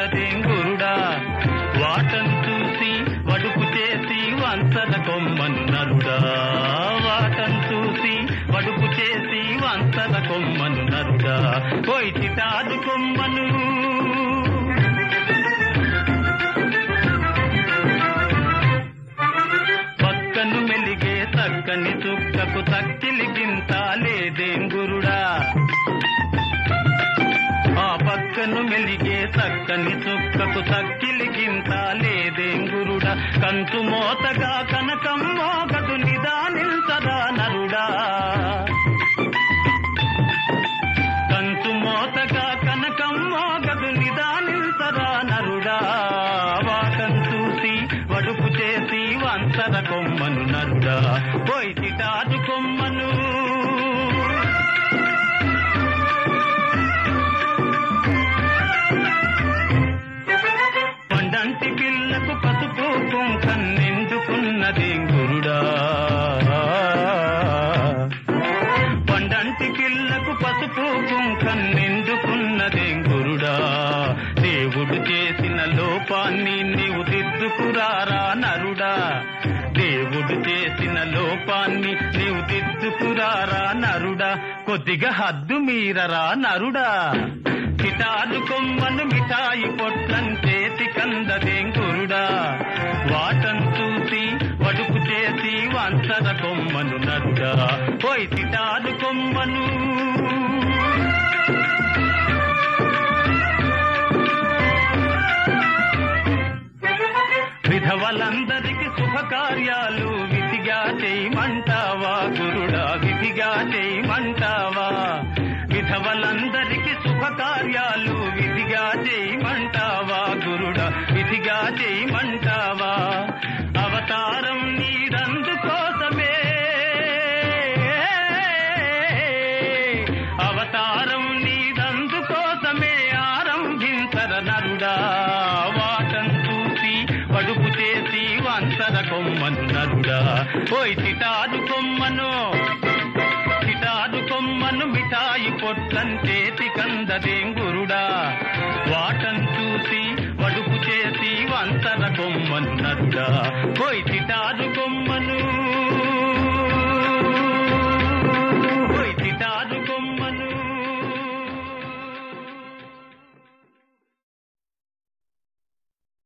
కందదేం గురుడా వాటను చూసి వడుపు చేసి వంచర కొమ్మను నరుడా వాటను చూసి వడుపు చేసి వంచర కొమ్మను నరుడా పోయి చిటాదు కొమ్మను పక్కను మెలిగే చక్కని చుక్కకు తక్కిలి గింత లేదేం గురుడా ఆ పక్కను మెలిగే చక్కని చుక్కకు తక్కిలి గింత లేదేం గురుడా కంచు మోతగా కనకం మోగదు నిదానించదా నరుడా కంచు మోతగా కనకం మోగదు నిదానించదా నరుడా వాటం చూసి వడుపు చేసి వంచర కొమ్మను నరుడా పోయి చిటాదు కొమ్మను పండంటి పిల్లకు పసుపు కుంకన్నెందుకున్నదేం గురుడా పండంటి పిల్లకు పసుపు కుంకన్నెందుకున్నదేం గురుడా దేవుడు చేసిన లోపాన్ని నీవు దిద్దుకురారా నరుడా దేవుడు చేసిన లోపాన్ని నీవు దిద్దుకురారా నరుడా కొద్దిగా హద్దు మీరరా నరుడా చిటాదు కొమ్మను మిఠాయి పొట్లం చేతి కందదేం గురుడా వాటను చూసి వడుపు చేసి వంచర కొమ్మను నరుడా పోయి చిటాదు కొమ్మను విధవలందరికీ శుభకార్యాలు విధిగా చేయమంటావా గురుడా విధిగా చేయమంటావా విధవలందరికీ శుభకార్యాలు విధిగా చేయమంటావా గురుడా విధిగా చేయమంటావా అవతారం నీదందుకోసమే అవతారం నీదందుకోసమే ఆరంభించర నరుడా వాటను చూసి వడుపు చేసి వంచర కొమ్మను నరుడా పోయి చిటాదు కొమ్మను చిటాదు కొమ్మను మిఠాయి పొట్లం చేతి కందదేం గురుడా వాటను చూసి వడుపు చేసి వంచర కొమ్మను నరుడా పోయి చిటాదు